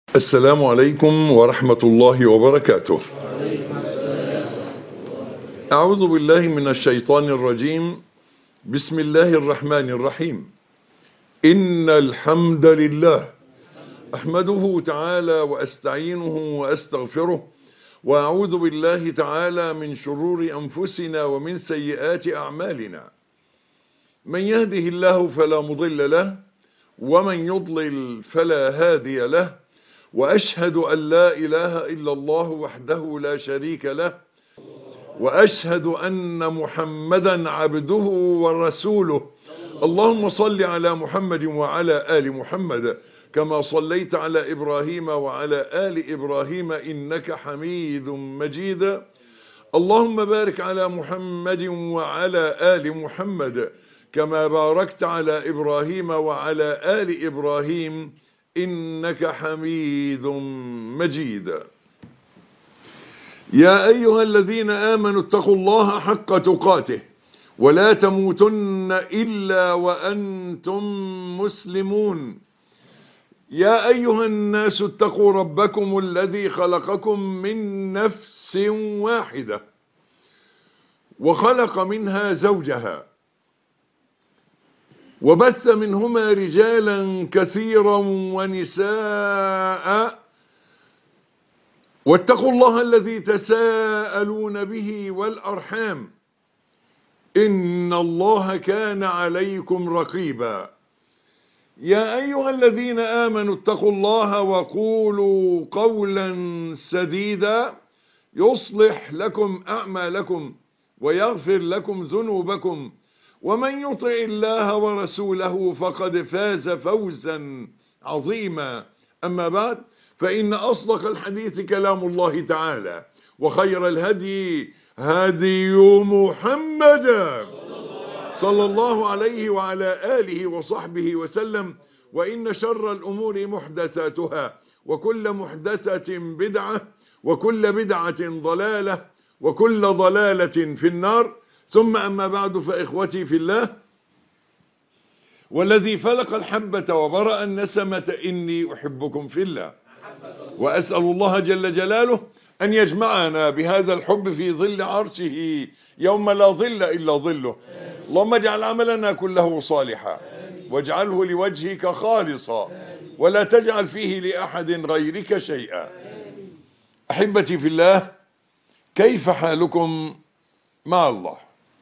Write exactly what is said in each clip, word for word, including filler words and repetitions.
السلام عليكم ورحمة الله وبركاته. أعوذ بالله من الشيطان الرجيم. بسم الله الرحمن الرحيم. إن الحمد لله أحمده تعالى وأستعينه وأستغفره، وأعوذ بالله تعالى من شرور أنفسنا ومن سيئات أعمالنا. من يهده الله فلا مضل له، ومن يضلل فلا هادي له، وأشهد أن لا إله إلا الله وحده لا شريك له، وأشهد أن محمدا عبده ورسوله. اللهم صل على محمد وعلى آل محمد كما صليت على إبراهيم وعلى آل إبراهيم إنك حميد مجيد. اللهم بارك على محمد وعلى آل محمد كما باركت على إبراهيم وعلى آل إبراهيم إنك حميد مجيد. يا أيها الذين آمنوا اتقوا الله حق تقاته ولا تموتن إلا وأنتم مسلمون. يا أيها الناس اتقوا ربكم الذي خلقكم من نفس واحدة وخلق منها زوجها وبث منهما رجالا كثيرا ونساء، واتقوا الله الذي تساءلون به والأرحام إن الله كان عليكم رقيبا. يا أيها الذين آمنوا اتقوا الله وقولوا قولا سديدا يصلح لكم أعمالكم ويغفر لكم ذنوبكم، ومن يطع الله ورسوله فقد فاز فوزا عظيما. أما بعد، فإن أصدق الحديث كلام الله تعالى، وخير الهدي هدي محمد صلى الله عليه وعلى آله وصحبه وسلم. وإن شر الأمور محدثاتها، وكل محدثة بدعة، وكل بدعة ضلالة، وكل ضلالة في النار. ثم أما بعد، فإخوتي في الله، والذي فلق الحبة وبرأ النسمة إني أحبكم في الله، وأسأل الله جل جلاله أن يجمعنا بهذا الحب في ظل عرشه يوم لا ظل إلا ظله. اللهم اجعل عملنا كله صالحا، واجعله لوجهك خالصا، ولا تجعل فيه لأحد غيرك شيئا. أحبتي في الله، كيف حالكم مع الله؟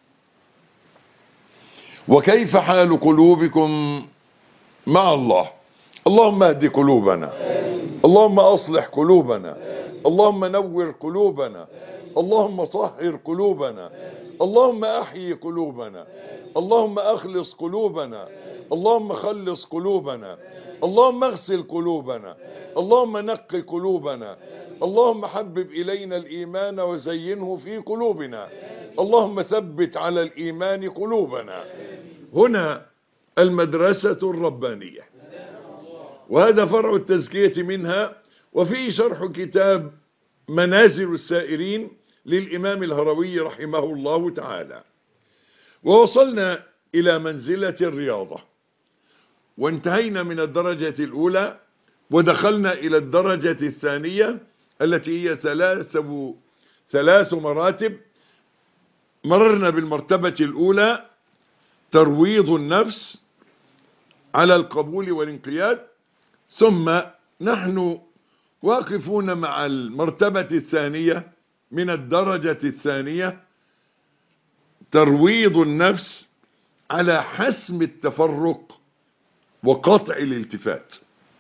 وكيف حال قلوبكم مع الله؟ اللهم اهد قلوبنا، اللهم أصلح قلوبنا، اللهم نور قلوبنا، اللهم طهر قلوبنا، اللهم أحيي قلوبنا، اللهم أخلص قلوبنا، اللهم خلص قلوبنا، اللهم اغسل قلوبنا، اللهم نق قلوبنا، اللهم حبب إلينا الإيمان وزينه في قلوبنا، اللهم ثبت على الإيمان قلوبنا. هنا المدرسة الربانية، وهذا فرع التزكية منها، وفيه شرح كتاب منازل السائرين للإمام الهروي رحمه الله تعالى. ووصلنا إلى منزلة الرياضة، وانتهينا من الدرجة الأولى ودخلنا إلى الدرجة الثانية التي هي ثلاث ثلاث مراتب. مررنا بالمرتبة الأولى ترويض النفس على القبول والانقياد، ثم نحن واقفون مع المرتبة الثانية من الدرجة الثانية ترويض النفس على حسم التفرق وقطع الالتفات.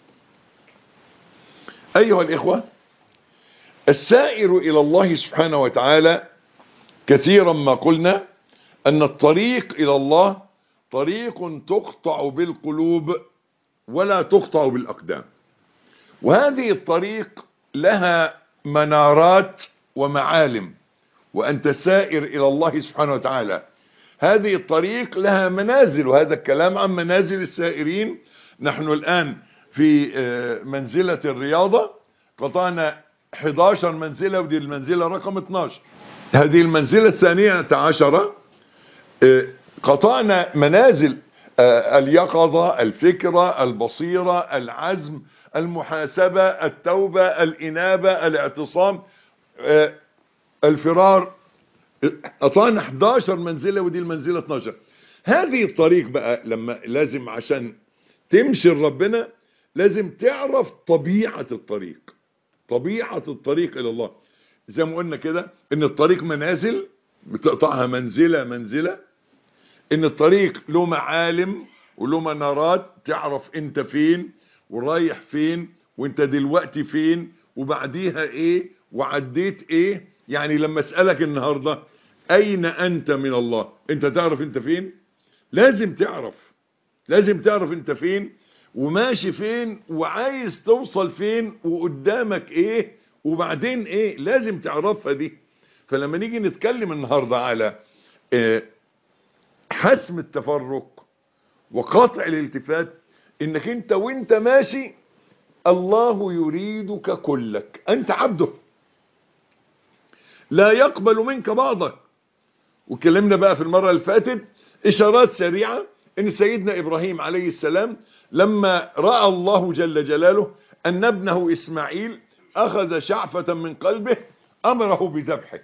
أيها الإخوة، السائر إلى الله سبحانه وتعالى كثيرا ما قلنا أن الطريق إلى الله طريق تقطع بالقلوب ولا تقطع بالأقدام، وهذه الطريق لها منارات ومعالم، وأنت سائر إلى الله سبحانه وتعالى. هذه الطريق لها منازل، وهذا الكلام عن منازل السائرين. نحن الآن في منزلة الرياضة، قطعنا إحدى عشرة منزلة، ودي المنزلة رقم اثناشر. هذه المنزلة الثانية عشرة، قطعنا منازل آه اليقظة، الفكرة، البصيرة، العزم، المحاسبة، التوبة، الإنابة، الاعتصام، آه الفرار. أطلعنا احداشر منزلة ودي المنزلة اتناشر. هذه الطريق بقى لما لازم عشان تمشي لربنا لازم تعرف طبيعة الطريق، طبيعة الطريق إلى الله. زي ما قلنا كده إن الطريق منازل بتقطعها منزلة منزلة، إن الطريق له معالم وله منارات تعرف أنت فين ورايح فين وأنت دلوقتي فين وبعديها إيه وعديت إيه. يعني لما أسألك النهاردة أين أنت من الله، أنت تعرف أنت فين؟ لازم تعرف، لازم تعرف أنت فين وماشي فين وعايز توصل فين وقدامك إيه وبعدين إيه، لازم تعرفها دي. فلما نيجي نتكلم النهاردة على إيه حسم التفرق وقطع الالتفات، انك انت وانت ماشي الله يريدك كلك، انت عبده لا يقبل منك بعضك. وكلمنا بقى في المرة اللي فاتت اشارات سريعة ان سيدنا ابراهيم عليه السلام لما رأى الله جل جلاله ان ابنه اسماعيل اخذ شعفة من قلبه امره بذبحه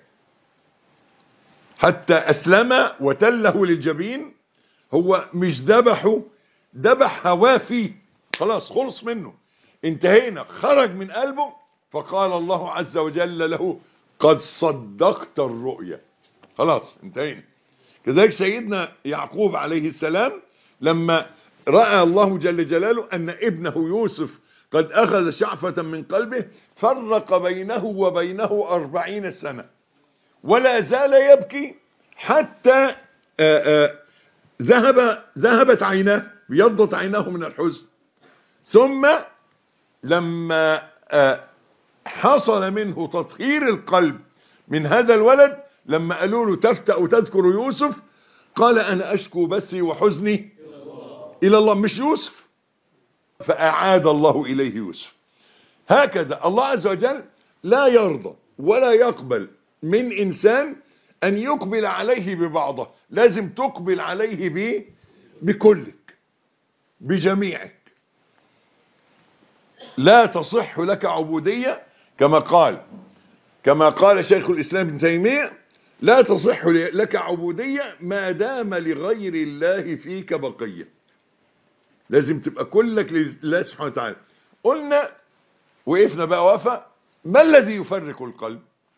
حتى اسلم وتله للجبين. هو مش ذبحه، ذبح هواه فيه، خلاص خلص منه، انتهينا، خرج من قلبه. فقال الله عز وجل له قد صدقت الرؤيا، خلاص انتهينا. كذلك سيدنا يعقوب عليه السلام لما رأى الله جل جلاله أن ابنه يوسف قد أخذ شعفة من قلبه فرق بينه وبينه أربعين سنة ولا زال يبكي حتى آآ آآ ذهب ذهبت عيناه، بيضت عيناه من الحزن. ثم لما حصل منه تطهير القلب من هذا الولد، لما قالوا له تفتأ تذكر يوسف قال أنا أشكو بثي وحزني إلى الله، مش يوسف. فأعاد الله إليه يوسف. هكذا الله عز وجل لا يرضى ولا يقبل من إنسان أن يقبل عليه ببعضه، لازم تقبل عليه ب بكلك بجميعك. لا تصح لك عبودية كما قال كما قال شيخ الإسلام ابن تيمية لا تصح لك عبودية ما دام لغير الله فيك بقية. لازم تبقى كلك لله سبحانه وتعالى. قلنا وقفنا بقى وقفة ما الذي يفرق القلب؟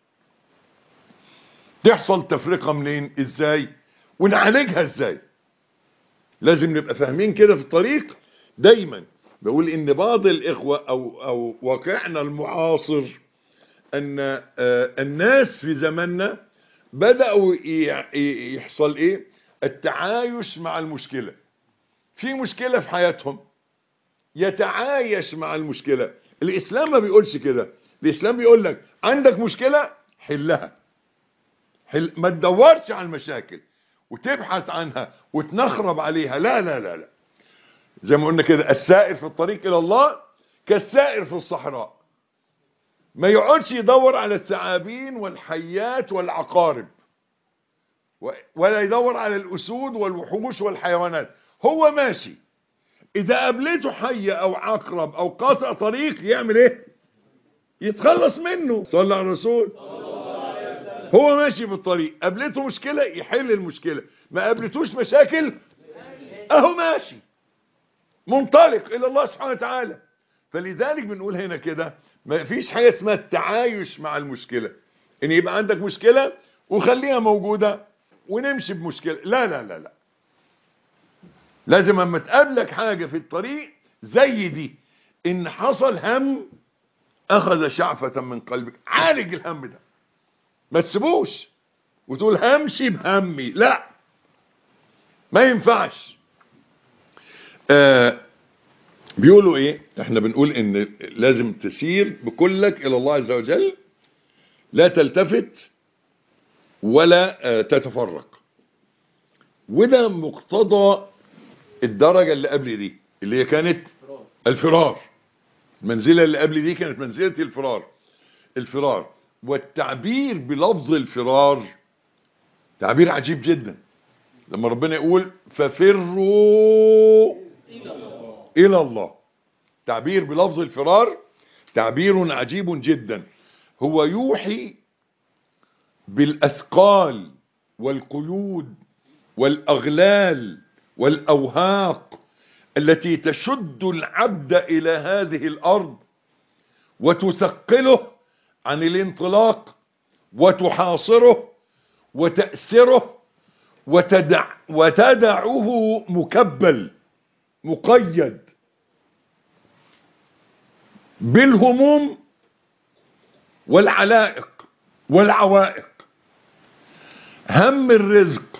تحصل تفرقة منين؟ ازاي؟ ونعالجها ازاي؟ لازم نبقى فاهمين كده في الطريق. دايما بقول ان بعض الاخوة او او واقعنا المعاصر ان آه الناس في زماننا بدأوا يحصل ايه؟ التعايش مع المشكلة. في مشكلة في حياتهم يتعايش مع المشكلة. الاسلام ما بيقولش كده، الاسلام بيقول لك عندك مشكلة حلها، حل ما تدورش على المشاكل وتبحث عنها وتنخرب عليها، لا لا لا لا. زي ما قلنا كده السائر في الطريق الى الله كالسائر في الصحراء، ما يقعدش يدور على الثعابين والحيات والعقارب ولا يدور على الاسود والوحوش والحيوانات. هو ماشي، اذا قابلته حية او عقرب او قاطع طريق يعمل ايه؟ يتخلص منه. صلى على الرسول. هو ماشي بالطريق، قابلته مشكلة يحل المشكلة، ما قابلتوش مشاكل اهو ماشي منطلق الى الله سبحانه وتعالى. فلذلك بنقول هنا كده ما فيش حاجة اسمها التعايش مع المشكلة، ان يبقى عندك مشكلة وخليها موجودة ونمشي بمشكلة، لا لا لا لا. لازم اما تقابلك حاجة في الطريق زي دي، ان حصل هم اخذ شعفة من قلبك، عالج الهم ده، ما تسيبوش وتقول همشي بهمي، لا ما ينفعش. آه بيقولوا ايه؟ احنا بنقول ان لازم تسير بكلك الى الله عز وجل، لا تلتفت ولا آه تتفرق. وده مقتضى الدرجة اللي قبل دي اللي هي كانت الفرار. المنزلة اللي قبل دي كانت منزلة الفرار. الفرار والتعبير بلفظ الفرار تعبير عجيب جدا. لما ربنا يقول ففروا إلى الله، تعبير بلفظ الفرار تعبير عجيب جدا، هو يوحي بالأثقال والقيود والأغلال والأوهاق التي تشد العبد إلى هذه الأرض وتثقله عن الانطلاق وتحاصره وتأسره وتدع وتدعه مكبل مقيد بالهموم والعلائق والعوائق، هم الرزق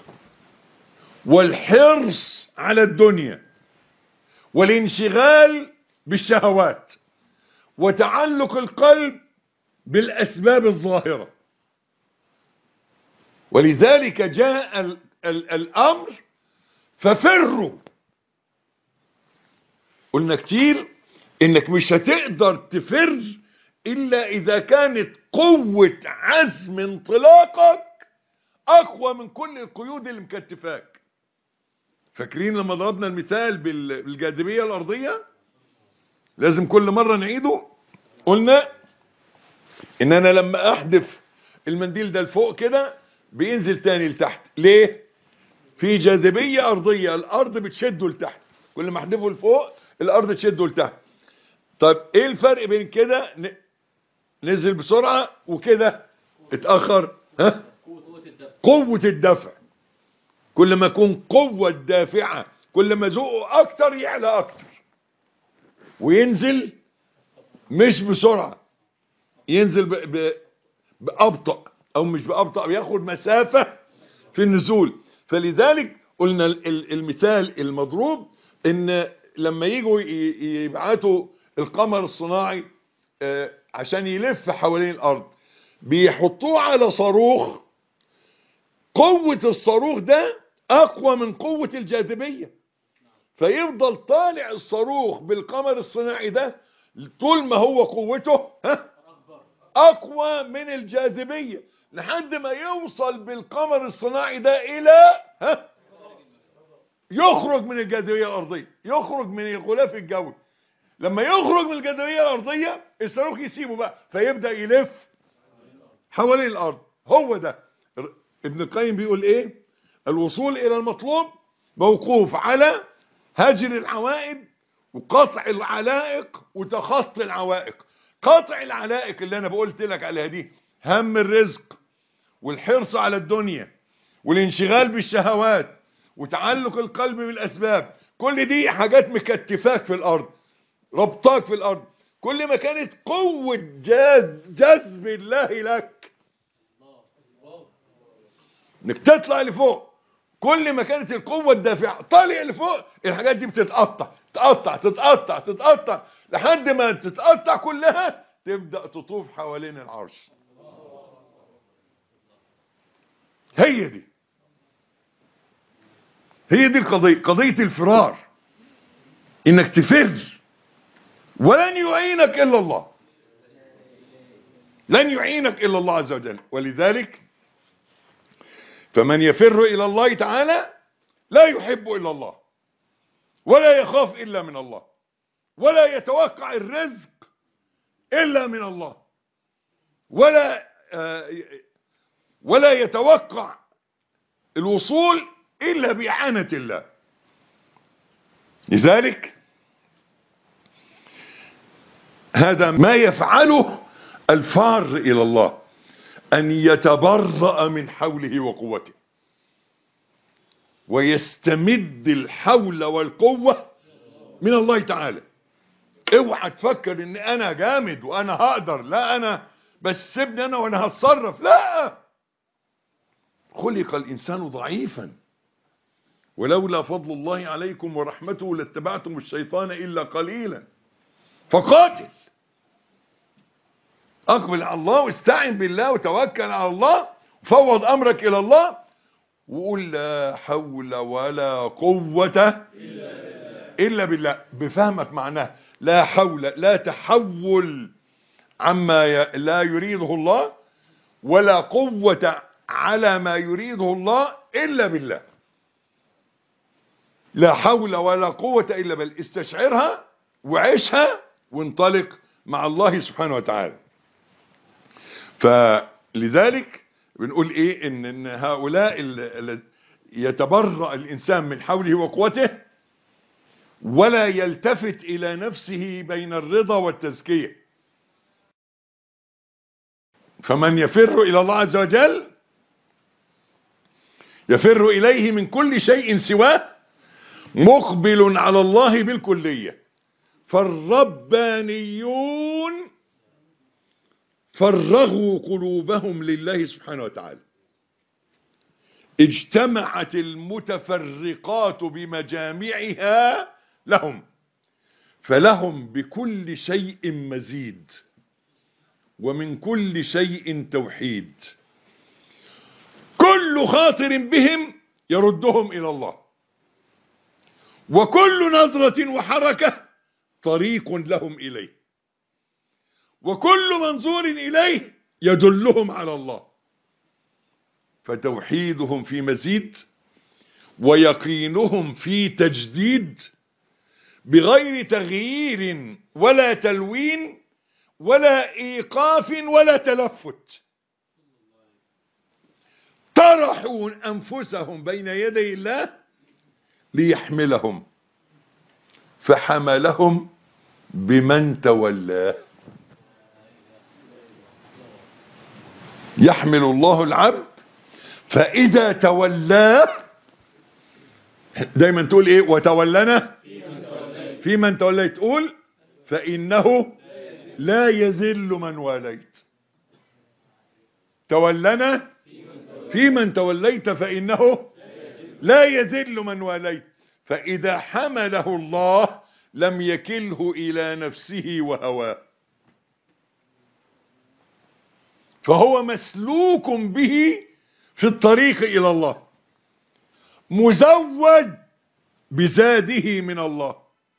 والحرص على الدنيا والانشغال بالشهوات وتعلق القلب بالأسباب الظاهرة. ولذلك جاء ال ال الأمر ففروا. قلنا كتير انك مش هتقدر تفر الا اذا كانت قوة عزم انطلاقك اقوى من كل القيود اللي مكتفاك. فاكرين لما ضربنا المثال بالجاذبية الارضية؟ لازم كل مرة نعيده. قلنا ان انا لما احدف المنديل ده لفوق كده بينزل تاني لتحت. ليه؟ في جاذبية ارضية، الارض بتشده لتحت، كل ما احدفه لفوق الارض تشده لتحت. طيب ايه الفرق بين كده نزل بسرعة وكده اتأخر؟ ها؟ قوة الدفع. كل ما يكون قوة الدافعة كل ما ذوقه اكتر يعلى اكتر وينزل مش بسرعة، ينزل ب... ب... بأبطأ او مش بأبطأ، بياخد مسافة في النزول. فلذلك قلنا المثال المضروب ان لما يجوا يبعتوا القمر الصناعي عشان يلف حوالين الارض بيحطوه على صاروخ، قوة الصاروخ ده اقوى من قوة الجاذبية، فيفضل طالع الصاروخ بالقمر الصناعي ده طول ما هو قوته ها اقوى من الجاذبية لحد ما يوصل بالقمر الصناعي ده الى ها يخرج من الجاذبية الارضية، يخرج من الغلاف الجوي. لما يخرج من الجاذبية الارضية الصاروخ يسيبه بقى فيبدأ يلف حوالين الارض. هو ده ابن القيم بيقول ايه؟ الوصول الى المطلوب موقوف على هجر العوائد وقطع العلائق وتخطي العوائق. قطع العلائق اللي انا بقولت لك عليها دي هم الرزق والحرص على الدنيا والانشغال بالشهوات وتعلق القلب بالاسباب، كل دي حاجات مكتفاك في الارض ربطاك في الارض. كل ما كانت قوة جذب الله لك انك تطلع لفوق، كل ما كانت القوة الدافعة طالع لفوق الحاجات دي بتتقطع تتقطع تتقطع تتقطع لحد ما تتقطع كلها تبدأ تطوف حوالين العرش. هي دي هي دي القضية، قضية الفرار، انك تفر. ولن يعينك الا الله، لن يعينك الا الله عز وجل. ولذلك فمن يفر الى الله تعالى لا يحب الا الله ولا يخاف الا من الله ولا يتوقع الرزق الا من الله ولا ولا يتوقع الوصول الا بإعانة الله. لذلك هذا ما يفعله الفار الى الله، ان يتبرأ من حوله وقوته ويستمد الحول والقوة من الله تعالى. اوعى تفكر ان انا جامد وانا هقدر، لا انا بس سيبني انا وانا هتصرف، لا. خلق الانسان ضعيفا ولولا فضل الله عليكم ورحمته لاتبعتم الشيطان الا قليلا. فقاتل، اقبل على الله واستعن بالله وتوكل على الله وفوض امرك الى الله وقول لا حول ولا قوة الا بالله بفهمك معناه. لا حول، لا تحول عما لا يريده الله ولا قوة على ما يريده الله الا بالله. لا حول ولا قوة إلا بل استشعرها وعيشها وانطلق مع الله سبحانه وتعالى. فلذلك بنقول ايه ان, إن هؤلاء اللي يتبرأ الانسان من حوله وقوته ولا يلتفت الى نفسه بين الرضا والتزكية. فمن يفر الى الله عز وجل يفر اليه من كل شيء سواه مقبل على الله بالكلية. فالربانيون فرغوا قلوبهم لله سبحانه وتعالى. اجتمعت المتفرقات بمجامعها لهم، فلهم بكل شيء مزيد ومن كل شيء توحيد. كل خاطر بهم يردهم إلى الله، وكل نظرة وحركة طريق لهم إليه، وكل منظور إليه يدلهم على الله. فتوحيدهم في مزيد ويقينهم في تجديد بغير تغيير ولا تلوين ولا إيقاف ولا تلفت. طرحوا أنفسهم بين يدي الله ليحملهم، فحملهم بمن تولاه. يحمل الله العبد فإذا تولاه، دايما تقول ايه؟ وتولنا في من توليت. تقول فإنه لا يذل من واليت. تولنا في من توليت فإنه لا يذل من واليت. فإذا حمله الله لم يكله إلى نفسه وهواه، فهو مسلوك به في الطريق إلى الله، مزود بزاده من الله،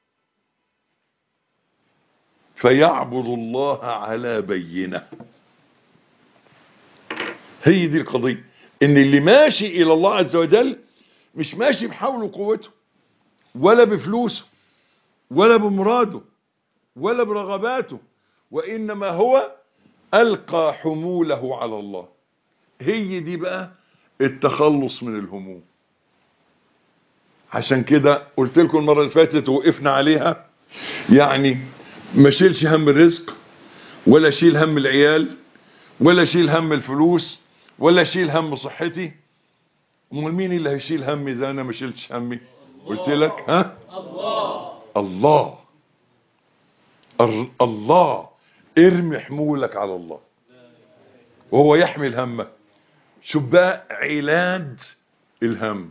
فيعبد الله على بينه. هي دي القضية، ان اللي ماشي الى الله عز وجل مش ماشي بحوله وقوته ولا بفلوسه ولا بمراده ولا برغباته، وانما هو القى حموله على الله. هي دي بقى التخلص من الهموم. عشان كده قلت لكم المرة اللي فاتت وقفنا عليها، يعني ما شيلش هم الرزق ولا شيل هم العيال ولا شيل هم الفلوس ولا شيل هم صحتي. امال مين اللي هيشيل همي اذا انا ما شيلتش همي؟ قلت لك ها؟ الله الله الله. ارمي حمولك على الله وهو يحمل همك. شوف بقى علاج الهم،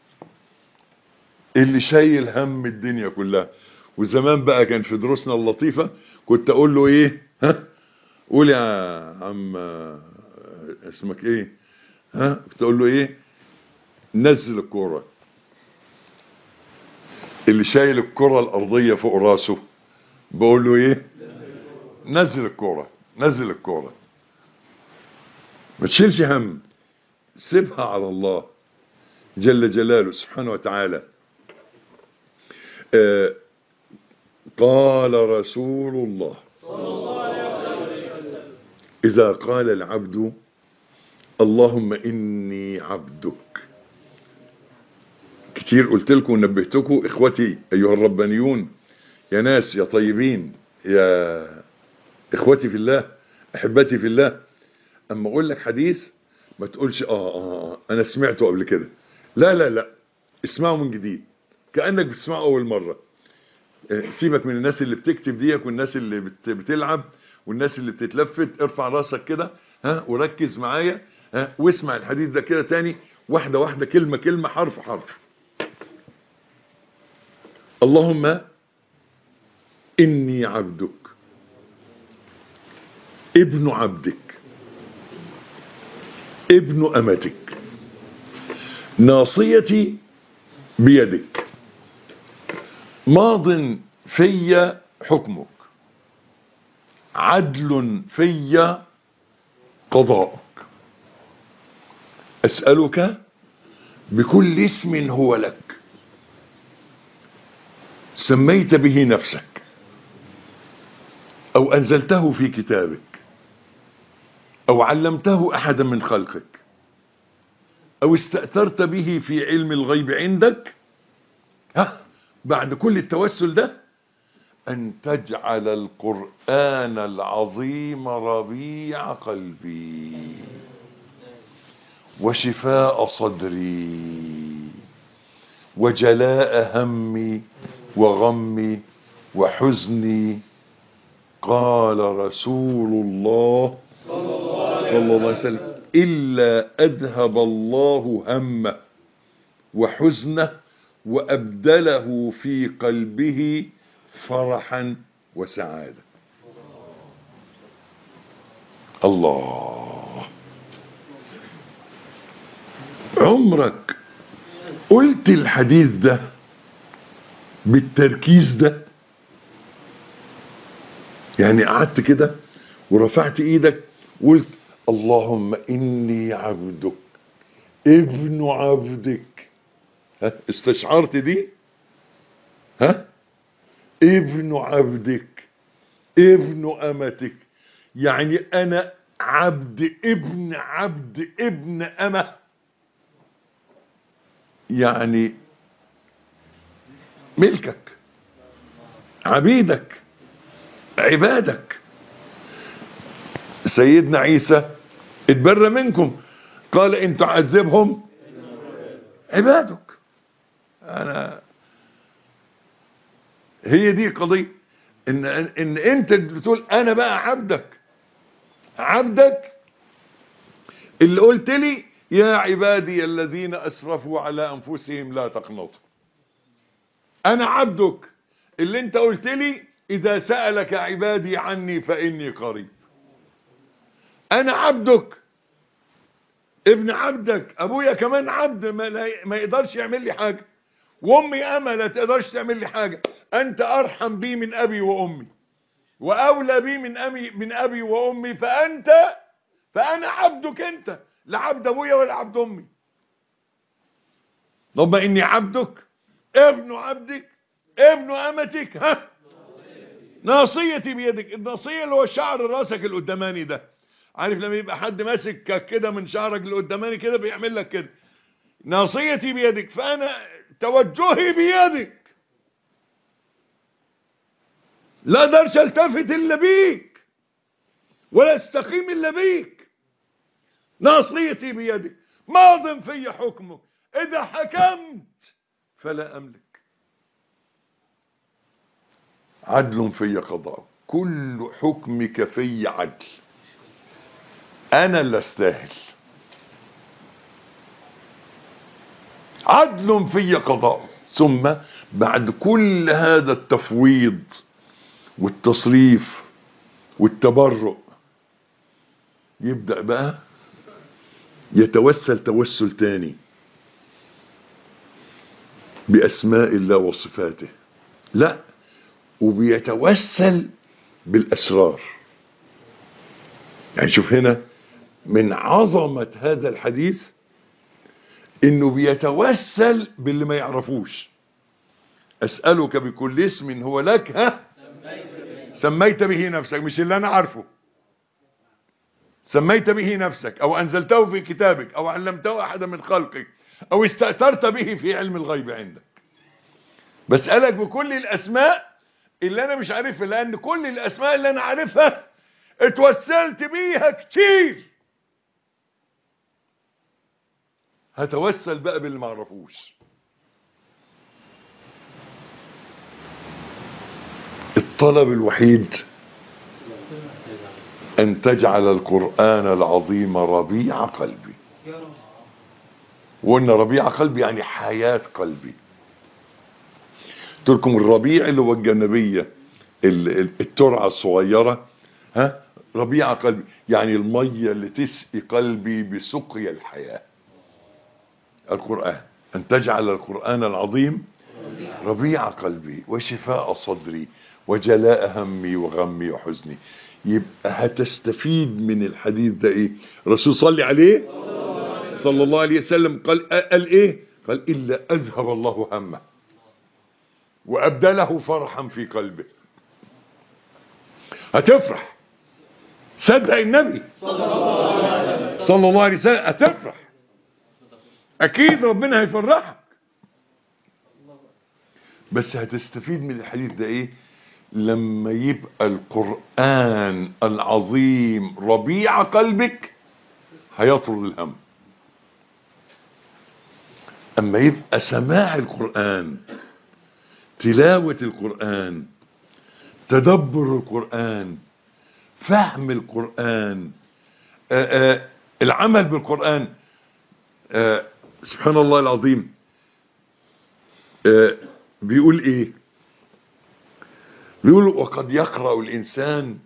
اللي شايل هم الدنيا كلها. وزمان بقى كان في دروسنا اللطيفة كنت اقول له ايه؟ ها قول يا عم اسمك ايه؟ ها كنت اقول له ايه؟ نزل الكرة. اللي شايل الكرة الارضية فوق راسه بقول له ايه؟ نزل الكرة، نزل الكرة، ما تشيلش هم، سيبها على الله جل جلاله سبحانه وتعالى. آه قال رسول الله إذا قال العبد اللهم إني عبدك. كتير قلت لكم ونبهتكم إخوتي أيها الربانيون، يا ناس يا طيبين يا إخوتي في الله أحبتي في الله، أما أقول لك حديث ما تقولش آه, آه, آه أنا سمعته قبل كده. لا لا لا، اسمعه من جديد كأنك بتسمعه أول مرة. سيبك من الناس اللي بتكتب ديك والناس اللي بت بتلعب والناس اللي بتتلفت. ارفع راسك كده ها وركز معايا ها واسمع الحديث ده كده تاني واحدة واحدة، كلمة كلمة، حرف حرف. اللهم إني عبدك ابن عبدك ابن أمتك ناصيتي بيدك ماض في حكمك عدل في قضاءك أسألك بكل اسم هو لك سميت به نفسك أو أنزلته في كتابك أو علمته أحدا من خلقك أو استأثرت به في علم الغيب عندك، ها بعد كل التوسل ده، أن تجعل القرآن العظيم ربيع قلبي وشفاء صدري وجلاء همي وغمي وحزني. قال رسول الله صلى الله عليه وسلم: إلا أذهب الله همه وحزنه وأبدله في قلبه فرحا وسعادة. الله، عمرك قلت الحديث ده بالتركيز ده؟ يعني قعدت كده ورفعت ايدك وقلت: اللهم إني عبدك ابن عبدك. ها استشعرت دي؟ ها ابن عبدك ابن أمتك، يعني أنا عبد ابن عبد ابن أمة، يعني ملكك، عبيدك، عبادك. سيدنا عيسى اتبرى منكم، قال إن تعذبهم عبادك. أنا هي دي قضية، إن, إن أنت بتقول أنا بقى عبدك، عبدك اللي قلت لي يا عبادي الذين أسرفوا على أنفسهم لا تقنطوا. أنا عبدك اللي أنت قلت لي إذا سألك عبادي عني فإني قريب. أنا عبدك ابن عبدك، أبويا كمان عبد، ما, ما يقدرش يعمل لي حاجة، وأمي أما لا تقدرش تعمل لي حاجة. أنت أرحم بي من أبي وأمي وأولى بي من أبي, من أبي وأمي، فأنت فأنا عبدك أنت، لا عبد أبويا ولا عبد أمي. طب إني عبدك ابن عبدك ابن أمتك، ها ناصيتي بيدك. الناصية اللي هو شعر راسك القداماني ده، عارف لما يبقى حد ماسك كده من شعرك القداماني كده بيعمل لك كده، ناصيتي بيدك، فأنا توجهي بيدك، لا اقدرش التفت الا بيك ولا استقيم الا بيك. ناصيتي بيدك، ماض في حكمك، اذا حكمت فلا املك، عدل في قضاء، كل حكمك في عدل، انا اللي استاهل. عدل في قضاء. ثم بعد كل هذا التفويض والتصريف والتبرؤ يبدأ بقى يتوسل توسل تاني بأسماء الله وصفاته، لا، وبيتوسل بالأسرار. يعني شوف هنا من عظمة هذا الحديث انه بيتوسل باللي ما يعرفوش. اسألك بكل اسم هو لك، ها سميت به نفسك، مش اللي انا عارفه، سميت به نفسك او انزلته في كتابك او علمته احدا من خلقك او استأثرت به في علم الغيب عندك. بسألك بكل الاسماء اللي انا مش عارفها، لان كل الاسماء اللي انا عارفها اتوسلت بيها كتير. هتوسل بقى باللي ما عرفوش. الطلب الوحيد ان تجعل القرآن العظيم ربيع قلبي. وان ربيع قلبي يعني حياة قلبي. قلت لكم الربيع اللي هو الجنبية، الترعة الصغيرة، ها ربيع قلبي يعني المية اللي تسقي قلبي بسقي الحياة. القرآن، ان تجعل القرآن العظيم ربيع قلبي وشفاء صدري وجلاء همي وغمي وحزني. يبقى هتستفيد من الحديث ده ايه؟ الرسول صلى عليه صلى الله عليه وسلم قال قال ايه؟ قال الا اذهب الله همه وأبدله فرحا في قلبه. هتفرح، صدق النبي صلى الله عليه وسلم، هتفرح أكيد، ربنا هيفرحك. بس هتستفيد من الحديث ده ايه؟ لما يبقى القرآن العظيم ربيع قلبك هيطرد الهم. اما يبقى سماع القرآن، تلاوة القرآن، تدبر القرآن، فهم القرآن، آآ آآ العمل بالقرآن. سبحان الله العظيم، بيقول ايه؟ بيقول وقد يقرأ الإنسان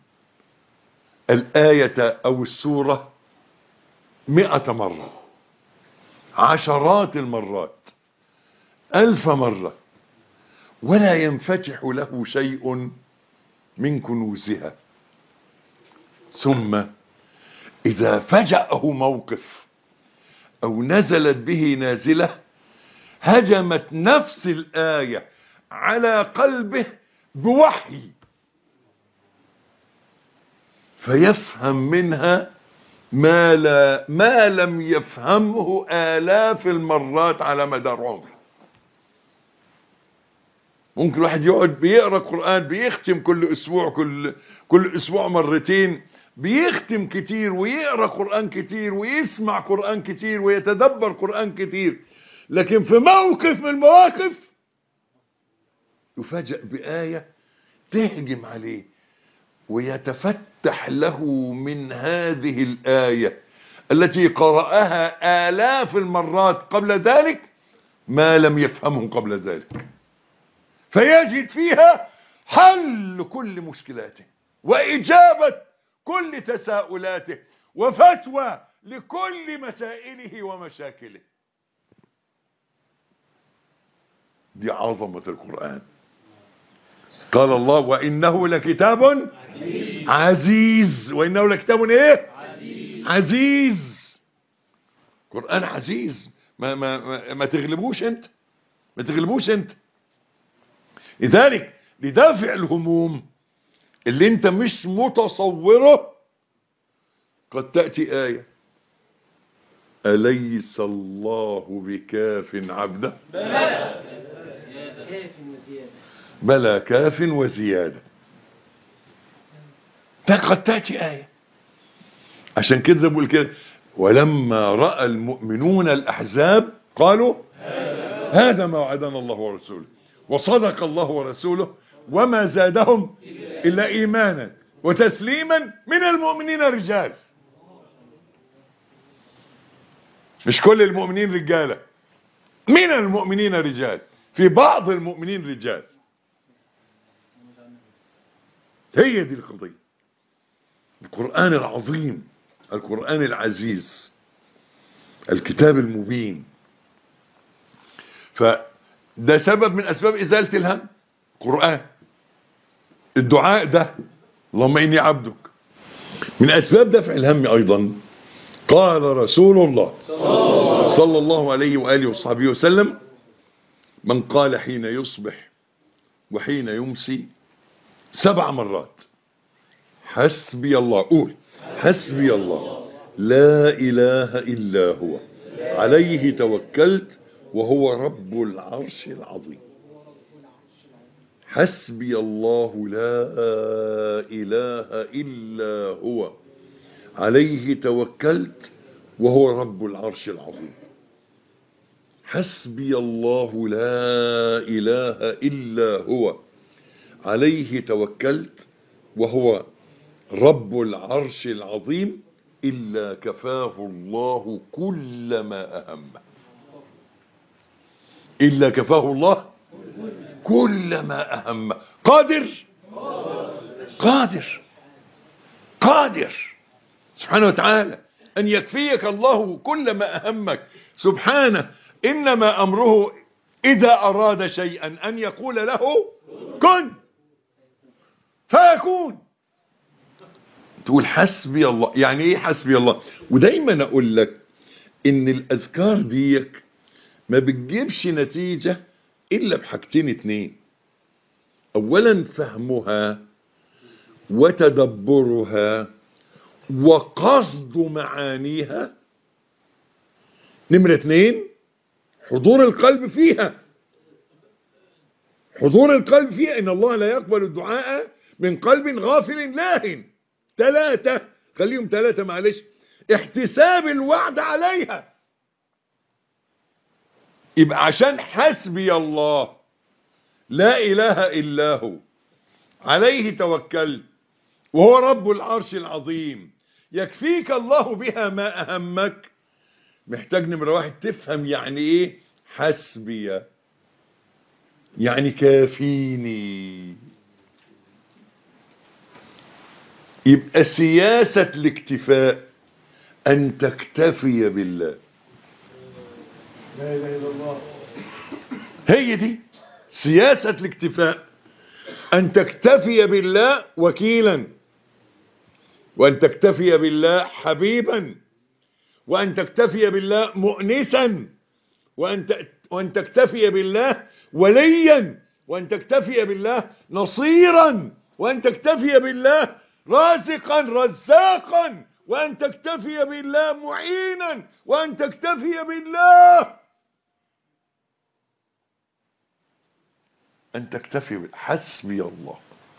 الآية أو السورة مئة مرة، عشرات المرات، ألف مرة، ولا ينفتح له شيء من كنوزها. ثم إذا فجأه موقف أو نزلت به نازلة هجمت نفس الآية على قلبه بوحي، فيفهم منها ما, لا ما لم يفهمه آلاف المرات على مدار عمره. ممكن واحد يقعد بيقرأ قرآن، بيختم كل أسبوع، كل, كل أسبوع مرتين، بيختم كتير ويقرأ قرآن كتير ويسمع قرآن كتير ويتدبر قرآن كتير، لكن في موقف من المواقف يفاجأ بآية تهجم عليه، ويتفتح له من هذه الآية التي قرأها آلاف المرات قبل ذلك ما لم يفهمه قبل ذلك، فيجد فيها حل كل مشكلاته وإجابة كل تساؤلاته وفتوى لكل مسائله ومشاكله. دي عظمة القرآن. قال الله وإنه لكتاب عزيز. وإنه لكتاب ايه؟ عزيز. عزيز. قرآن عزيز، ما, ما, ما, ما تغلبوش انت، ما تغلبوش انت. لذلك لدافع الهموم اللي انت مش متصوره قد تأتي آية أليس الله بكاف عبده بلى كاف وزيادة. قد تأتي آية. عشان كده بقول كده ولما رأى المؤمنون الأحزاب قالوا هذا ما وعدنا الله ورسوله وصدق الله ورسوله وما زادهم إلا إيمانا وتسليما من المؤمنين رجال. مش كل المؤمنين رجالة، من المؤمنين رجال، في بعض المؤمنين رجال. هي دي القضية. القرآن العظيم، القرآن العزيز، الكتاب المبين. فده سبب من أسباب إزالة الهم، قرآن. الدعاء ده اللهم إني عبدك من أسباب دفع الهم أيضا. قال رسول الله صلى الله عليه وآله وصحبه وسلم من قال حين يصبح وحين يمسي سبع مرات حسبي الله، قول حسبي الله لا إله إلا هو عليه توكلت وهو رب العرش العظيم. حسبي الله لا إله إلا هو عليه توكلت وهو رب العرش العظيم. حسبي الله لا إله إلا هو عليه توكلت وهو رب العرش العظيم إلا كفاه الله كل ما أهمه. إلا كفاه الله كل ما أهمه. قادر قادر قادر سبحانه وتعالى أن يكفيك الله كل ما أهمك. سبحانه إنما أمره إذا أراد شيئا أن يقول له كن فيكون. تقول حسبي الله. يعني ايه حسبي الله؟ ودايما اقول لك ان الاذكار ديك ما بتجيبش نتيجة الا بحاجتين اتنين. اولا فهمها وتدبرها وقصد معانيها. نمرة اتنين حضور القلب فيها، حضور القلب فيها، ان الله لا يقبل الدعاء من قلب غافل لاهٍ. ثلاثة، خليهم ثلاثة معلش، احتساب الوعد عليها. يبقى عشان حسبي الله لا اله الا هو عليه توكلت وهو رب العرش العظيم يكفيك الله بها ما اهمك، محتاج نمرة واحد تفهم يعني ايه حسبي، يعني كافيني. يبقى سياسة الاكتفاء ان تكتفي بالله. لا اله الا الله. هي دي سياسة الاكتفاء، ان تكتفي بالله وكيلا، وان تكتفي بالله حبيبا، وان تكتفي بالله مؤنسا، وان وان تكتفي بالله وليا، وان تكتفي بالله نصيرا، وان تكتفي بالله رازقا رزاقا، وان تكتفي بالله معينا، وان تكتفي بالله ان تكتفي بالله حسبي الله،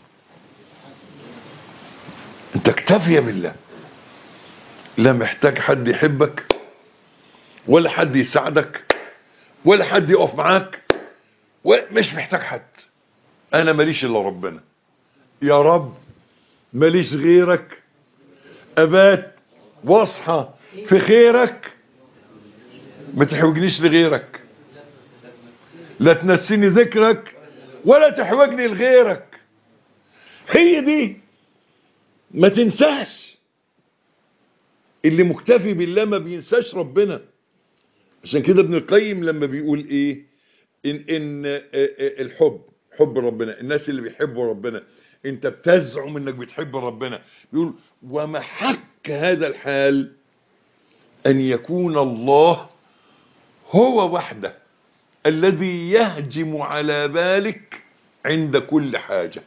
ان تكتفي بالله. لا محتاج حد يحبك ولا حد يساعدك ولا حد يقف معاك، مش محتاج حد. انا ماليش الا ربنا يا رب، ماليش غيرك، ابات واصحى في خيرك، ما تحوجنيش لغيرك، لا تنسيني ذكرك ولا تحوجني لغيرك. هي دي، ما تنساش. اللي مكتفي بالله ما بينساش ربنا. عشان كده ابن القيم لما بيقول ايه ان ان الحب، حب ربنا، الناس اللي بيحبوا ربنا، انت بتزعم انك بتحب ربنا، بيقول ومحك هذا الحال ان يكون الله هو وحده الذي يهجم على بالك عند كل حاجة.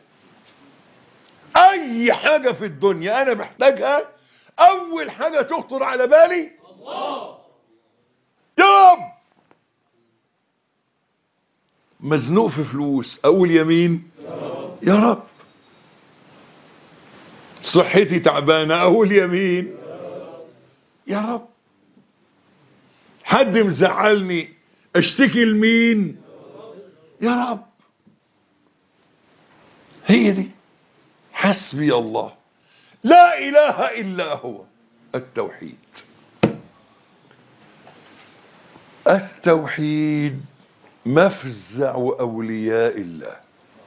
اي حاجة في الدنيا انا محتاجها، اول حاجة تخطر على بالي الله. يا رب مزنوق في فلوس، اقول يمين يا رب. صحتي تعبانة، اقول يمين يا رب. حد مزعلني، اشتكي لمين يا رب. هي دي حسبي الله لا اله الا هو. التوحيد، التوحيد مفزع اولياء الله.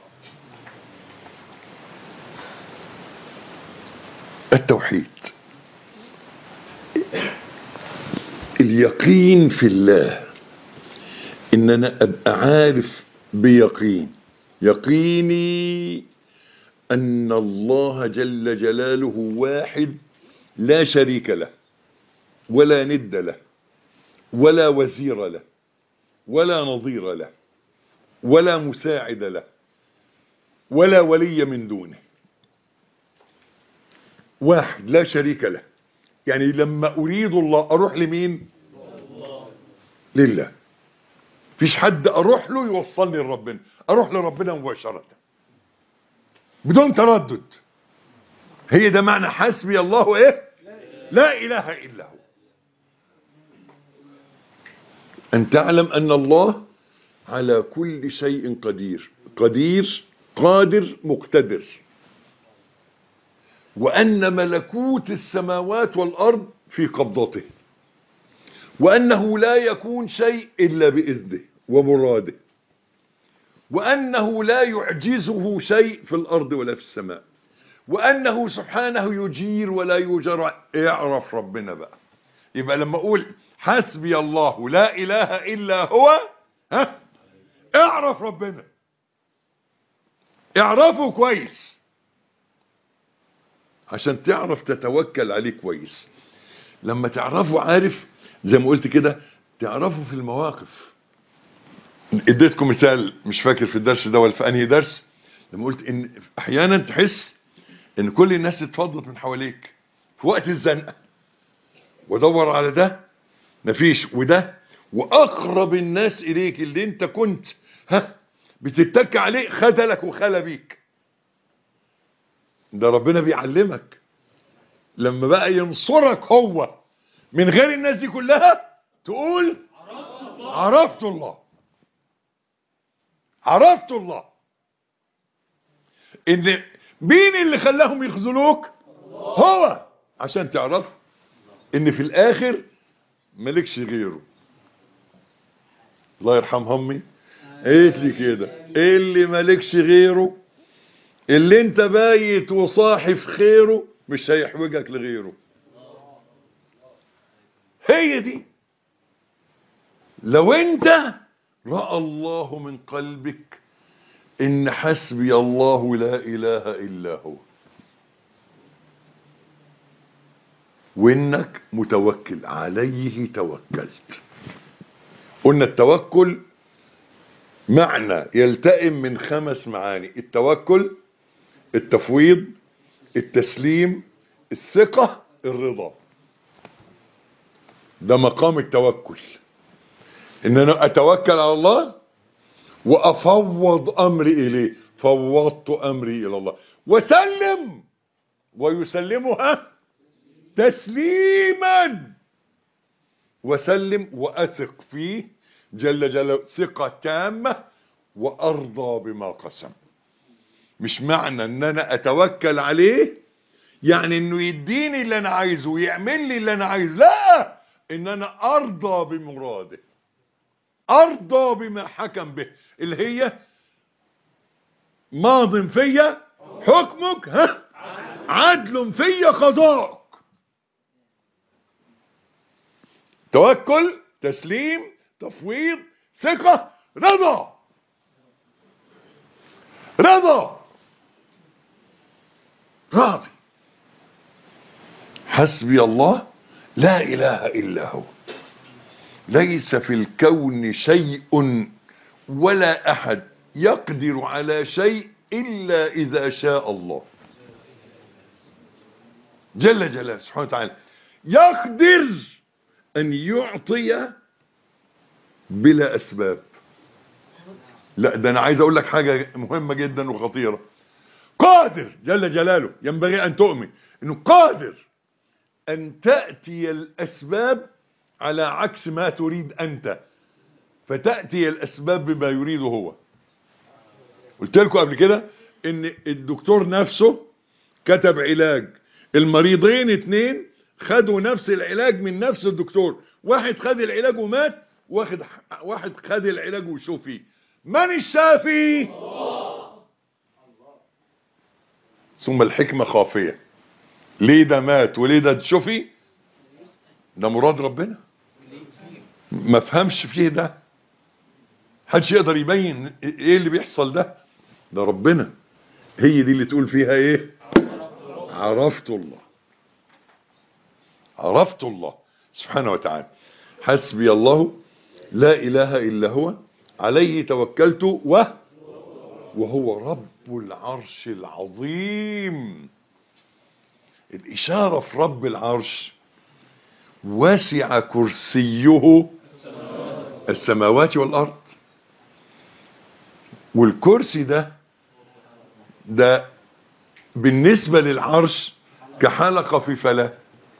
التوحيد اليقين في الله، ان انا ابقى عارف بيقين، يقيني ان الله جل جلاله واحد لا شريك له ولا ند له ولا وزير له ولا نظير له ولا مساعد له ولا ولي من دونه. واحد لا شريك له، يعني لما اريد الله اروح لمين؟ لله. فيش حد اروح له يوصلني لربنا، اروح لربنا مباشرة بدون تردد. هي ده معنى حسبي الله ايه؟ لا اله الا هو. ان تعلم ان الله على كل شيء قدير، قدير قادر مقتدر، وان ملكوت السماوات والارض في قبضته، وانه لا يكون شيء الا باذنه ومراده، وانه لا يعجزه شيء في الارض ولا في السماء، وانه سبحانه يجير ولا يجر. اعرف ربنا بقى. يبقى لما اقول حسبي الله لا اله الا هو، ها، اعرف ربنا، اعرفه كويس عشان تعرف تتوكل عليه كويس. لما تعرفه، عارف زي ما قلت كده، تعرفه في المواقف. اديتكم مثال مش فاكر في الدرس ده ولا في انهي درس، لما قلت ان احيانا تحس ان كل الناس اتفضت من حواليك في وقت الزنقه، ودور على ده مفيش، وده واقرب الناس اليك اللي انت كنت ها بتتك عليه خذلك وخلى بيك. ده ربنا بيعلمك لما بقى ينصرك هو من غير الناس دي كلها تقول عرفت الله، عرفت الله. ان مين اللي خلاهم يخذلوك؟ هو. عشان تعرف ان في الاخر مالكش غيره. الله يرحم امي قالت لي كده، اللي مالكش غيره، اللي انت بايت وصاحي في خيره مش هيحوجك لغيره. هي دي. لو انت رأى الله من قلبك ان حسبي الله لا اله الا هو، وانك متوكل عليه توكلت. قلنا التوكل معنى يلتئم من خمس معاني: التوكل، التفويض، التسليم، الثقة، الرضا. ده مقام التوكل، ان انا اتوكل على الله وافوض امري اليه. فوضت امري الى الله وسلم ويسلمها تسليما، وسلم واثق فيه جل جلاله ثقة تامة، وارضى بما قسم. مش معنى ان انا اتوكل عليه يعني انه يديني اللي انا عايزه ويعمل لي اللي انا عايزه، لا، ان انا ارضى بمراده، ارضى بما حكم به، اللي هي ماض فيا حكمك، ها عدل فيا قضاءك. توكل، تسليم، تفويض، ثقة، رضا. رضا، راضي. حسبي الله لا اله الا هو، ليس في الكون شيء ولا احد يقدر على شيء الا اذا شاء الله جل جلاله سبحانه وتعالى. يقدر ان يعطي بلا اسباب. لا، ده انا عايز اقول لك حاجة مهمة جدا وخطيرة. قادر جل جلاله، ينبغي ان تؤمن انه قادر ان تأتي الاسباب على عكس ما تريد انت، فتأتي الاسباب بما يريده هو. قلت لكم قبل كده ان الدكتور نفسه كتب علاج، المريضين اتنين خدوا نفس العلاج من نفس الدكتور، واحد خد العلاج ومات، واحد واحد خد العلاج وشفي. من الشافي؟ ثم الحكمة خافية. ليه ده مات وليه ده شفي؟ ده مراد ربنا، ما فهمش فيه ده، محدش يقدر يبين ايه اللي بيحصل ده، ده ربنا. هي دي اللي تقول فيها ايه؟ عرفت الله، عرفت الله سبحانه وتعالى. حسبي الله لا اله الا هو عليه توكلت و وهو رب العرش العظيم. الاشارة في رب العرش، وسع كرسيه السماوات والارض. والكرسي ده ده بالنسبة للعرش كحلقة في فلاة.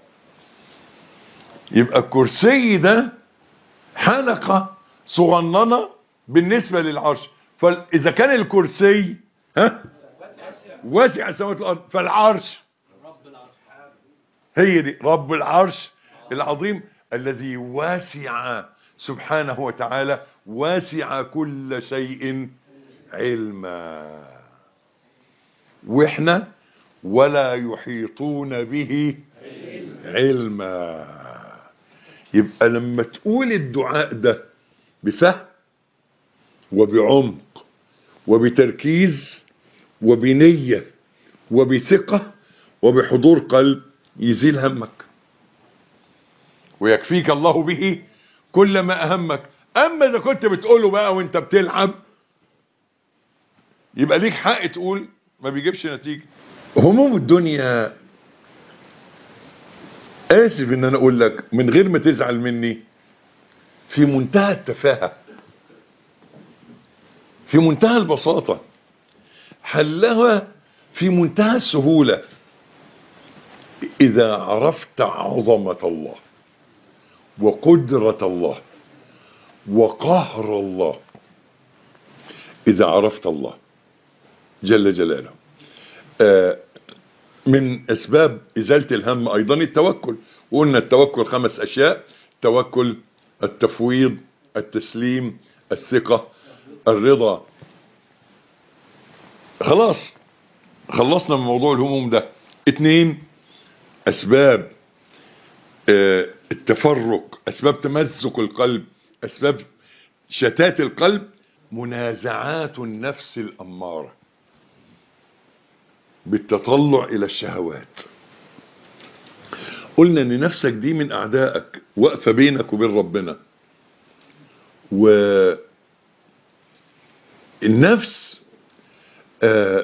يبقى الكرسي ده حلقة صغننة بالنسبة للعرش. فإذا كان الكرسي ها واسع السماوات والأرض، فالعرش هي دي رب العرش العظيم الذي واسع سبحانه وتعالى، واسع كل شيء علما. واحنا ولا يحيطون به علما. يبقى لما تقول الدعاء ده بفهم وبعمق وبتركيز وبنية وبثقة وبحضور قلب، يزيل همك ويكفيك الله به كل ما أهمك. أما إذا كنت بتقوله بقى وانت بتلعب، يبقى ليك حق تقول ما بيجيبش نتيجة. هموم الدنيا، آسف ان انا اقول لك من غير ما تزعل مني، في منتهى التفاهة، في منتهى البساطة، حلها في منتهى السهولة إذا عرفت عظمة الله وقدرة الله وقهر الله. إذا عرفت الله جل جلاله. آه من أسباب إزالة الهم أيضا التوكل، وقلنا التوكل خمس أشياء: التوكل، التفويض، التسليم، الثقة، الرضا. خلاص خلصنا من موضوع الهموم ده. اتنين، أسباب آه التفرق، أسباب تمزق القلب، أسباب شتات القلب: منازعات النفس الأمارة بالتطلع إلى الشهوات. قلنا ان نفسك دي من اعدائك، واقفة بينك وبين ربنا. والنفس آه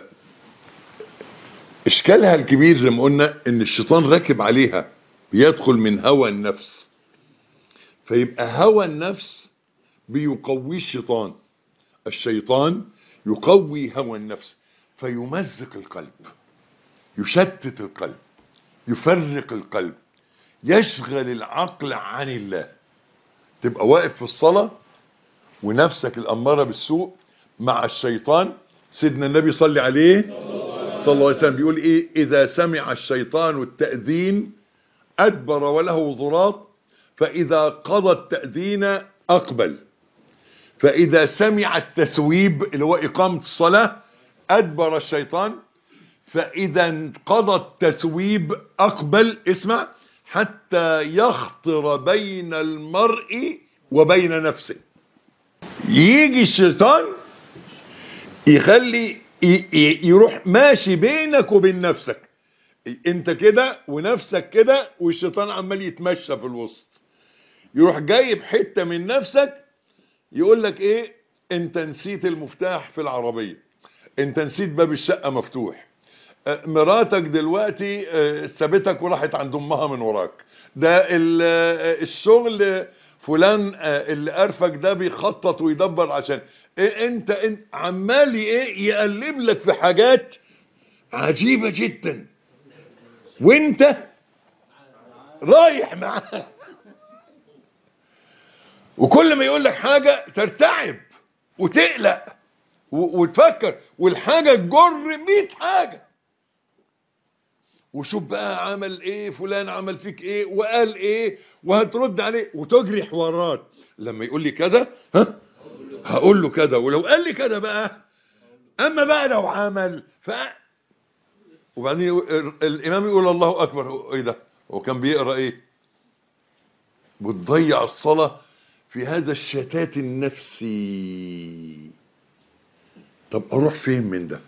اشكالها الكبير زي ما قلنا ان الشيطان راكب عليها، يدخل من هوى النفس، فيبقى هوى النفس بيقوي الشيطان. الشيطان يقوي هوى النفس فيمزق القلب، يشتت القلب، يفرق القلب، يشغل العقل عن الله. تبقى واقف في الصلاة ونفسك الأمارة بالسوء مع الشيطان. سيدنا النبي صلى عليه صلى الله عليه وسلم بيقول ايه: إذا سمع الشيطان التأذين أدبر وله ضراط، فإذا قضى التأذين أقبل، فإذا سمع التسويب اللي هو إقامة الصلاة أدبر الشيطان، فإذا انقضى التسويب أقبل. اسمع: حتى يخطر بين المرء وبين نفسه. يجي الشيطان يخلي يروح ماشي بينك وبين نفسك، انت كده ونفسك كده، والشيطان عمال يتمشى في الوسط، يروح جايب حتة من نفسك يقول لك ايه: انت نسيت المفتاح في العربية، انت نسيت باب الشقة مفتوح، مراتك دلوقتي سابتك وراحت عند امها من وراك، ده الشغل فلان اللي قرفك ده بيخطط ويدبر عشان إيه، انت انت عمال ايه يقلب لك في حاجات عجيبة جدا وانت رايح معاه. وكل ما يقول لك حاجة ترتعب وتقلق وتفكر، والحاجة تجر مية حاجة، وشوف بقى عمل ايه فلان، عمل فيك ايه وقال ايه، وهترد عليه وتجري حوارات. لما يقول لي كده ها هقول له كده، ولو قال لي كده بقى، اما بقى لو عمل ف وبعدين الامام يقول الله اكبر، ايه ده هو كان بيقرا ايه؟ بتضيع الصلاة في هذا الشتات النفسي. طب اروح فين من ده؟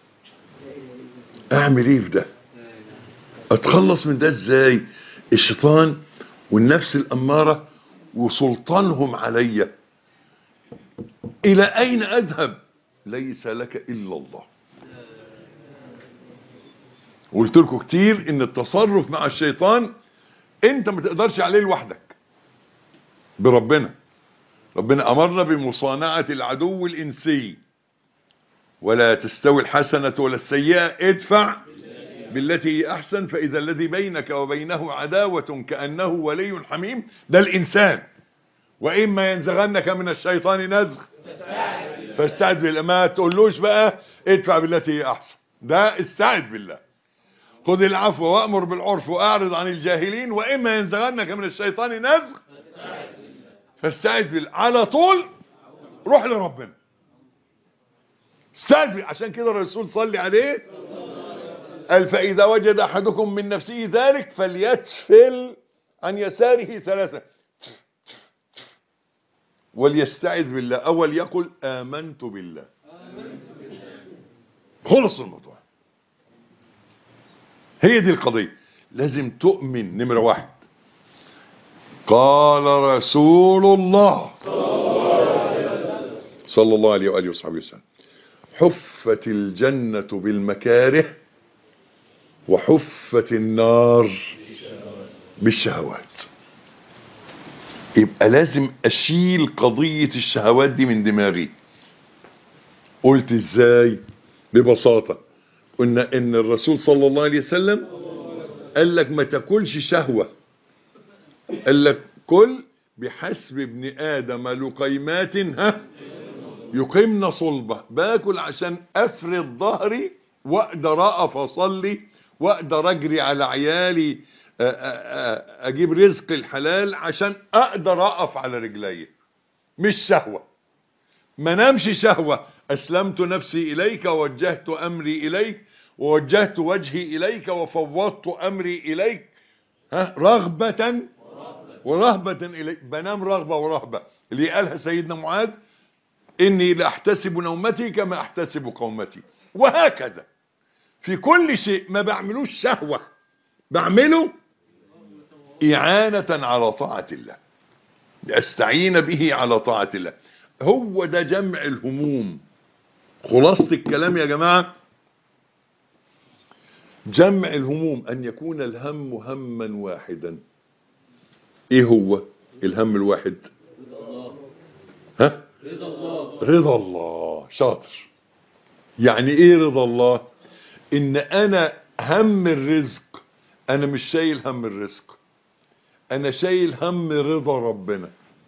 اعمل ايه في ده؟ اتخلص من ده ازاي؟ الشيطان والنفس الاماره وسلطانهم علي، الى اين اذهب؟ ليس لك الا الله. قلت لكم كتير ان التصرف مع الشيطان انت ما تقدرش عليه لوحدك، بربنا. ربنا امرنا بمصانعه العدو الانسي: ولا تستوي الحسنه ولا السيئه، ادفع بالتي هي احسن، فاذا الذي بينك وبينه عداوة كأنه ولي حميم. ده الانسان. واما ينزغنك من الشيطان نزغ فاستعذ بالله. ما تقولوش بقى ادفع بالتي هي احسن، ده استعذ بالله. خذ العفو وامر بالعرف واعرض عن الجاهلين، واما ينزغنك من الشيطان نزغ فاستعذ بالله. على طول روح لربنا، استعذ بالله. عشان كده الرسول صلي عليه قال: فإذا وجد أحدكم من نفسه ذلك فليتفل عن يساره ثلاثة وليستعذ بالله، أول يقول آمنت بالله. خلص الموضوع. هي دي القضية. لازم تؤمن. نمرة واحد: قال رسول الله صلى الله عليه وآله وصحبه وسلم: حفت الجنة بالمكاره وحفت النار بالشهوات. يبقى لازم اشيل قضية الشهوات دي من دماغي. قلت ازاي؟ ببساطة، قلنا ان الرسول صلى الله عليه وسلم قال لك ما تاكلش شهوة، قال لك كل بحسب ابن ادم لقيمات ها يقيمن صلبه. باكل عشان افرد ظهري واقدر اقف اصلي واقدر اجري على عيالي، اجيب رزق الحلال عشان اقدر اقف على رجلي، مش شهوة. ما نامش شهوة. اسلمت نفسي اليك ووجهت امري اليك ووجهت وجهي اليك وفوضت امري اليك، ها رغبة ورهبة اليك. بنام رغبة ورهبة، اللي قالها سيدنا معاذ اني لاحتسب نومتي كما احتسب قومتي. وهكذا في كل شيء ما بعملوش شهوة، بعمله إعانة على طاعة الله، استعين به على طاعة الله. هو ده جمع الهموم. خلاصة الكلام يا جماعة، جمع الهموم أن يكون الهم هما واحدا. ايه هو الهم الواحد؟ ها؟ رضا الله. رضا الله. شاطر. يعني ايه رضا الله؟ ان انا هم الرزق، انا مش شايل هم الرزق، انا شايل هم رضا ربنا.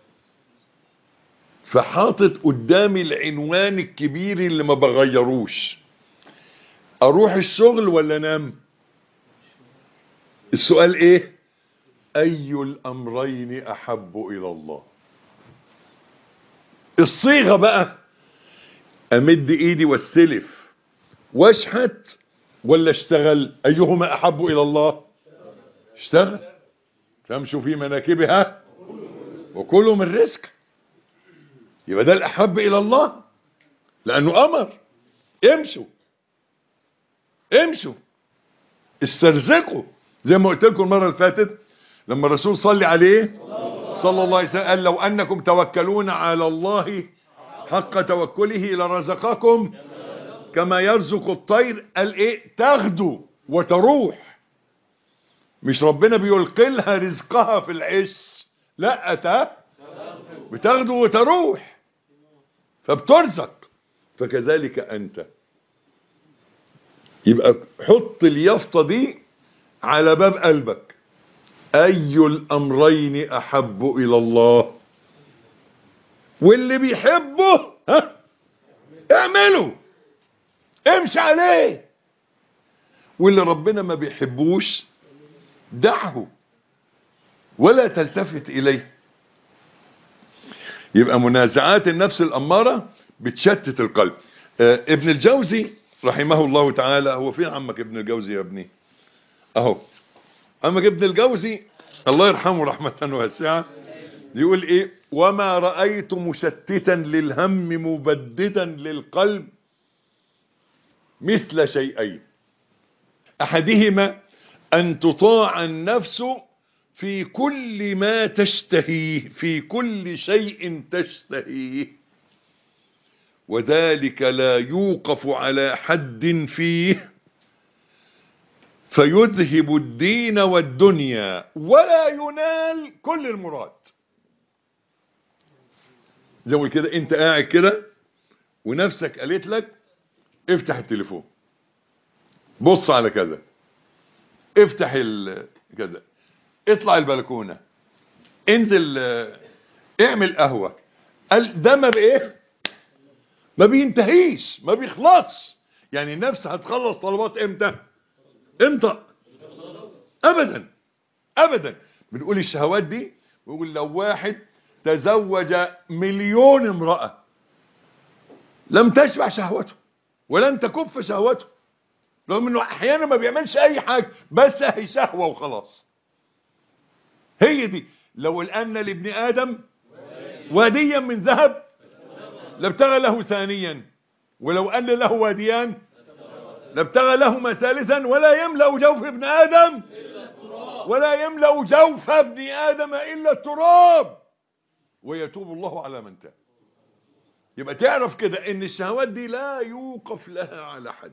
فحاطط قدامي العنوان الكبير اللي ما بغيروش، اروح الشغل ولا انام؟ السؤال ايه؟ اي الامرين احب الى الله؟ الصيغة بقى امد ايدي واستلف واشحت ولا اشتغل؟ ايهما احب الى الله؟ اشتغل. فامشوا في مناكبها وكلوا من رزق. يبقى ده الاحب الى الله، لانه امر امشوا امشوا استرزقوا. زي ما قلت لكم المره اللي فاتت لما الرسول صلى عليه صلى الله عليه وسلم قال لو انكم توكلون على الله حق توكله لرزقكم كما يرزق الطير. قال ايه؟ تغدو وتروح. مش ربنا بيلقي لها رزقها في العش، لا، تا بتغدو وتروح فبترزق. فكذلك انت. يبقى حط اليافطة دي على باب قلبك. اي الامرين احب الى الله؟ واللي بيحبه ها اعمله، امشي عليه. واللي ربنا ما بيحبوش دعه ولا تلتفت اليه. يبقى منازعات النفس الاماره بتشتت القلب. آه ابن الجوزي رحمه الله تعالى، هو فين عمك ابن الجوزي يا ابني؟ اهو عمك ابن الجوزي الله يرحمه رحمه واسعه، يقول ايه؟ وما رأيت مشتتا للهم مبددا للقلب مثل شيئين. احدهما ان تطاع النفس في كل ما تشتهيه، في كل شيء تشتهيه، وذلك لا يوقف على حد فيه فيذهب الدين والدنيا ولا ينال كل المراد. زي كده انت قاعد كده ونفسك قالت لك افتح التليفون، بص على كذا، افتح ال... كذا، اطلع البلكونة، انزل اعمل قهوة. قال ده ما بايه؟ ما بينتهيش، ما بيخلصش. يعني النفس هتخلص طلبات امتى؟ امتى؟ ابدا ابدا. بنقول الشهوات دي، بنقول لو واحد تزوج مليون امرأة لم تشبع شهوته ولن تكف شهوته، رغم انه احيانا ما بيعملش اي حاجة، بس هي شهوة وخلاص. هي دي. لو الان لابن ادم واديا من ذهب لابتغى له ثانيا، ولو ان له واديان لابتغى لهما ثالثا، ولا يملأ جوف ابن ادم ولا يملأ جوف ابن ادم الا التراب ويتوب الله على من تاب. يبقى تعرف كده ان الشهوات دي لا يوقف لها على حد،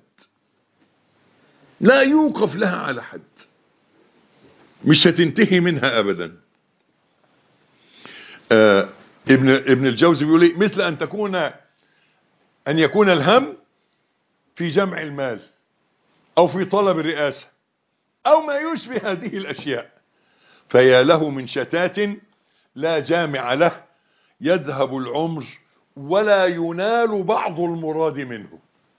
لا يوقف لها على حد، مش هتنتهي منها ابدا. آه ابن ابن الجوزي بيقول ايه؟ مثل ان تكون ان يكون الهم في جمع المال او في طلب الرئاسة او ما يشبه هذه الاشياء، فيا له من شتات لا جامع له، يذهب العمر ولا ينال بعض المراد منه.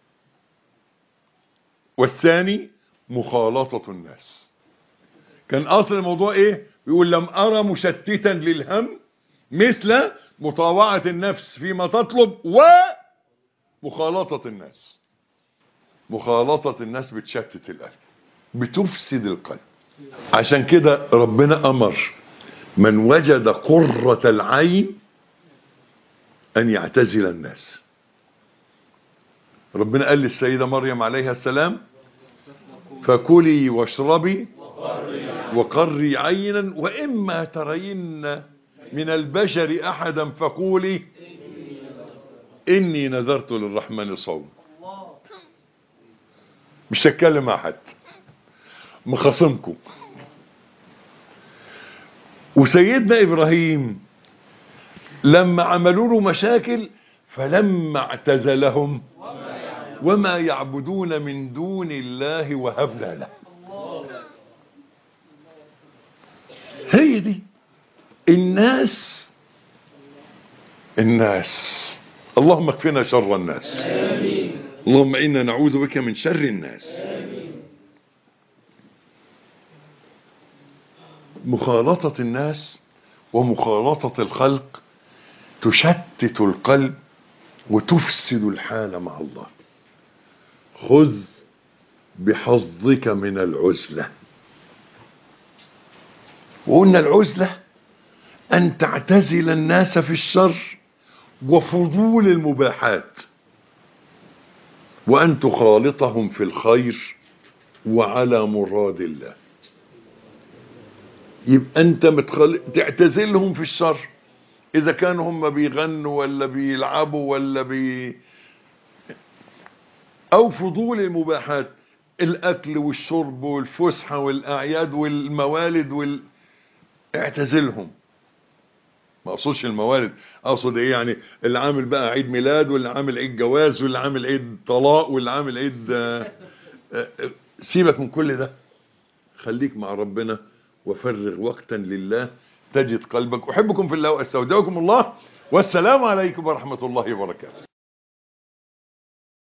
والثاني مخالطة الناس. كان اصل الموضوع ايه؟ بيقول لم ارى مشتتا للهم مثل مطاوعة النفس فيما تطلب ومخالطة الناس. مخالطة الناس بتشتت القلب، بتفسد القلب. عشان كده ربنا امر من وجد قرة العين ان يعتزل الناس. ربنا قال للسيدة مريم عليها السلام فكلي واشربي وقري عينا واما ترين من البشر احدا فقولي اني نذرت للرحمن صوم. مش هتكلم مع حد، مخاصمكم. وسيدنا ابراهيم لما عملوا له مشاكل فلما اعتزلهم وما يعبدون من دون الله وهبنا له. هي دي الناس. الناس اللهم اكفنا شر الناس. آمين. اللهم إنا نعوذ بك من شر الناس. آمين. مخالطة الناس ومخالطة الخلق تشتت القلب وتفسد الحال مع الله. خذ بحظك من العزلة. وقلنا العزلة أن تعتزل الناس في الشر وفضول المباحات، وأن تخالطهم في الخير وعلى مراد الله. يبقى أنت متخل... تعتزلهم في الشر، إذا كانوا هم بيغنوا ولا بيلعبوا ولا بي أو فضول المباحات، الأكل والشرب والفسحة والأعياد والموالد وال... اعتزلهم. ما اقصدش الموالد، اقصد ايه يعني؟ اللي عامل بقى عيد ميلاد واللي عامل عيد جواز واللي عامل عيد طلاق واللي عامل عيد آآ آآ سيبك من كل ده، خليك مع ربنا وفرغ وقتا لله تجد قلبك. احبكم في الله واستودعكم الله، والسلام عليكم ورحمة الله وبركاته.